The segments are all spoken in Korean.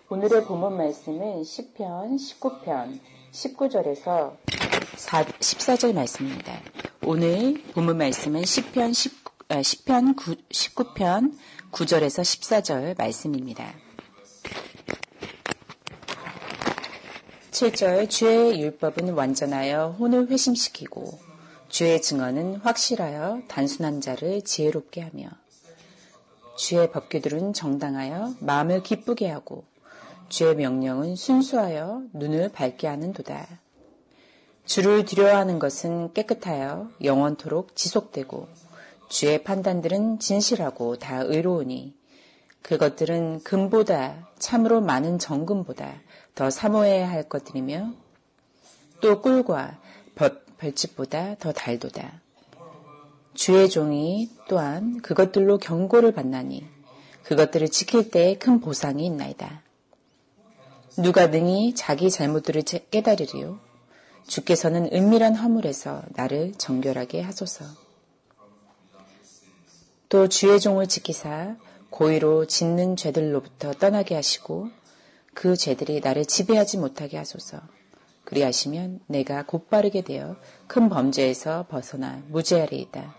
오늘의 본문 말씀은 시편 19편 19절에서 14절 말씀입니다. 오늘 본문 말씀은 시편 19편 9절에서 14절 말씀입니다. 7절 주의 율법은 완전하여 혼을 회심시키고 주의 증언은 확실하여 단순한 자를 지혜롭게 하며 주의 법규들은 정당하여 마음을 기쁘게 하고 주의 명령은 순수하여 눈을 밝게 하는도다. 주를 두려워하는 것은 깨끗하여 영원토록 지속되고 주의 판단들은 진실하고 다 의로우니 그것들은 금보다 참으로 많은 정금보다 더 사모해야 할 것들이며 또 꿀과 벌집보다 더 달도다. 주의 종이 또한 그것들로 경고를 받나니 그것들을 지킬 때에 큰 보상이 있나이다. 누가 능히 자기 잘못들을 깨달으리요? 주께서는 은밀한 허물에서 나를 정결하게 하소서. 또 주의 종을 지키사 고의로 짓는 죄들로부터 떠나게 하시고 그 죄들이 나를 지배하지 못하게 하소서. 그리하시면 내가 곧바르게 되어 큰 범죄에서 벗어나 무죄하리이다.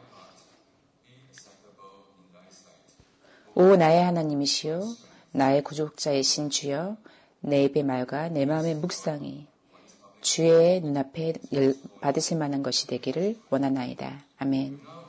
오 나의 하나님이시여 나의 구족자이신 주여 내 입의 말과 내 마음의 묵상이 주의 눈앞에 받으실 만한 것이 되기를 원하나이다. 아멘.